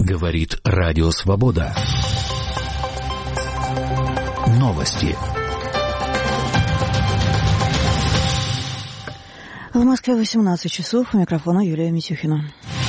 Говорит Радио Свобода. Новости. В Москве 18 часов. У микрофона Юлия Митюхина.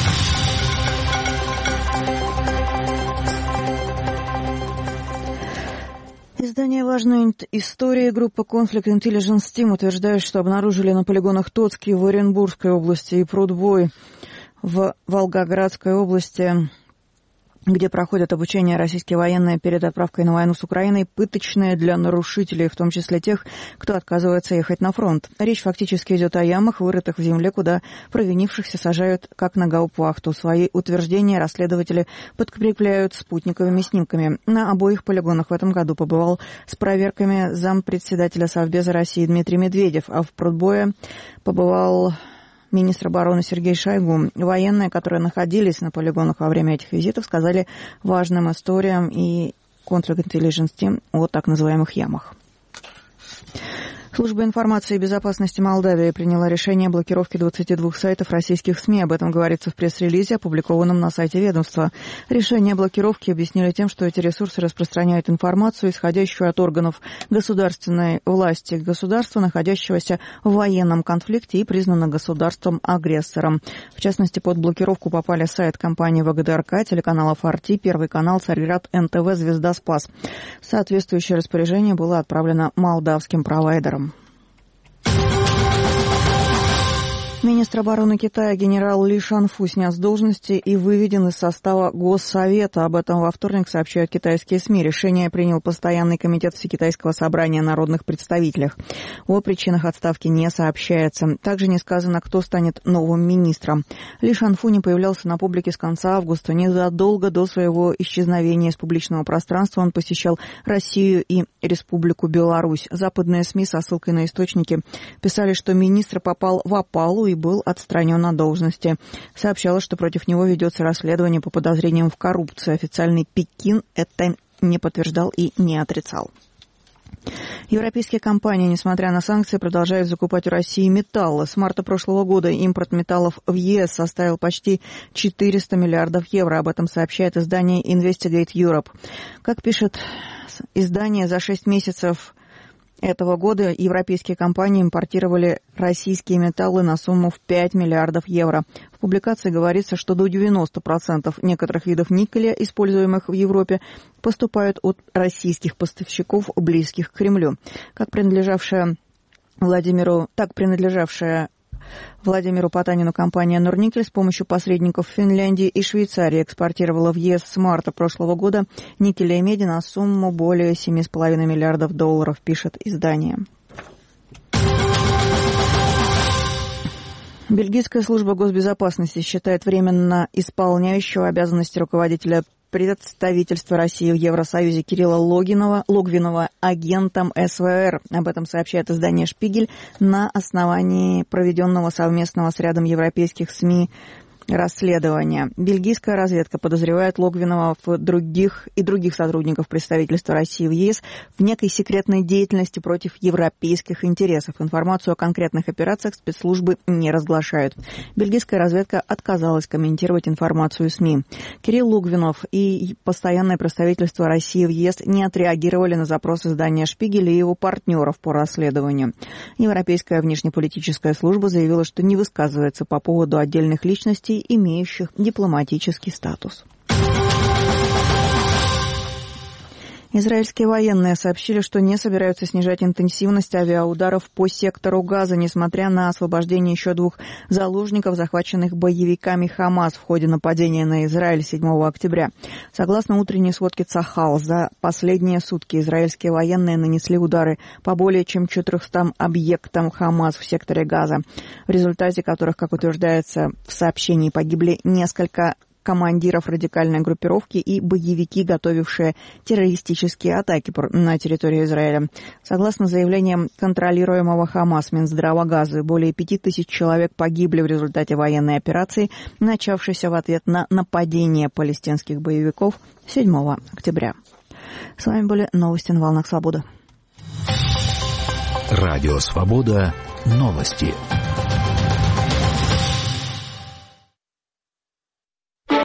Издание «Важной истории» группа Conflict Intelligence Team утверждает, что обнаружили на полигонах Тоцкий в Оренбургской области и Прудбой в Волгоградской области, где проходят обучение российские военные перед отправкой на войну с Украиной, пыточные для нарушителей, в том числе тех, кто отказывается ехать на фронт. Речь фактически идет о ямах, вырытых в земле, куда провинившихся сажают как на гауптвахту. Свои утверждения расследователи подкрепляют спутниковыми снимками. На обоих полигонах в этом году побывал с проверками зампредседателя Совбеза России Дмитрий Медведев, а в Прудбое побывал министр обороны Сергей Шойгу. Военные, которые находились на полигонах во время этих визитов, сказали важным историям и Conflict Intelligence Team о так называемых ямах. Служба информации и безопасности Молдавии приняла решение о блокировке 22 сайтов российских СМИ. Об этом говорится в пресс-релизе, опубликованном на сайте ведомства. Решение о блокировке объяснили тем, что эти ресурсы распространяют информацию, исходящую от органов государственной власти государства, находящегося в военном конфликте и признано государством-агрессором. В частности, под блокировку попали сайт компании ВГТРК, телеканалов «Арти», Первый канал, Царьград, НТВ, Звезда, Спас. Соответствующее распоряжение было отправлено молдавским провайдерам. Министр обороны Китая генерал Ли Шанфу снят с должности и выведен из состава Госсовета. Об этом во вторник сообщают китайские СМИ. Решение принял Постоянный комитет Всекитайского собрания народных представителей. О причинах отставки не сообщается. Также не сказано, кто станет новым министром. Ли Шанфу не появлялся на публике с конца августа. Незадолго до своего исчезновения из публичного пространства он посещал Россию и Республику Беларусь. Западные СМИ со ссылкой на источники писали, что министр попал в опалу и был отстранен от должности. Сообщалось, что против него ведется расследование по подозрениям в коррупции. Официальный Пекин это не подтверждал и не отрицал. Европейские компании, несмотря на санкции, продолжают закупать у России металлы. С марта прошлого года импорт металлов в ЕС составил почти 400 миллиардов евро. Об этом сообщает издание Investigate Europe. Как пишет издание, за 6 месяцев этого года европейские компании импортировали российские металлы на сумму в 5 миллиардов евро. В публикации говорится, что до 90% некоторых видов никеля, используемых в Европе, поступают от российских поставщиков, близких к Кремлю. Как принадлежавшая Владимиру Потанину компания «Норникель» с помощью посредников Финляндии и Швейцарии экспортировала в ЕС с марта прошлого года никеля и меди на сумму более 7,5 миллиардов долларов, пишет издание. Бельгийская служба госбезопасности считает временно исполняющего обязанности руководителя представительства России в Евросоюзе Кирилла Логвинова агентом СВР. Об этом сообщает издание «Шпигель» на основании проведенного совместного с рядом европейских СМИ расследования. Бельгийская разведка подозревает Логвинова и других сотрудников представительства России в ЕС в некой секретной деятельности против европейских интересов. Информацию о конкретных операциях спецслужбы не разглашают. Бельгийская разведка отказалась комментировать информацию СМИ. Кирилл Логвинов и постоянное представительство России в ЕС не отреагировали на запрос издания «Шпигель» и его партнеров по расследованию. Европейская внешнеполитическая служба заявила, что не высказывается по поводу отдельных личностей, имеющих дипломатический статус. Израильские военные сообщили, что не собираются снижать интенсивность авиаударов по сектору Газа, несмотря на освобождение еще 2 заложников, захваченных боевиками Хамас в ходе нападения на Израиль 7 октября. Согласно утренней сводке Цахал, за последние сутки израильские военные нанесли удары по более чем 400 объектам Хамас в секторе Газа, в результате которых, как утверждается в сообщении, погибли несколько командиров радикальной группировки и боевики, готовившие террористические атаки на территории Израиля. Согласно заявлениям контролируемого Хамас Минздрава Газы, более 5000 человек погибли в результате военной операции, начавшейся в ответ на нападение палестинских боевиков 7 октября. С вами были новости на волнах Свободы. Радио Свобода. Новости.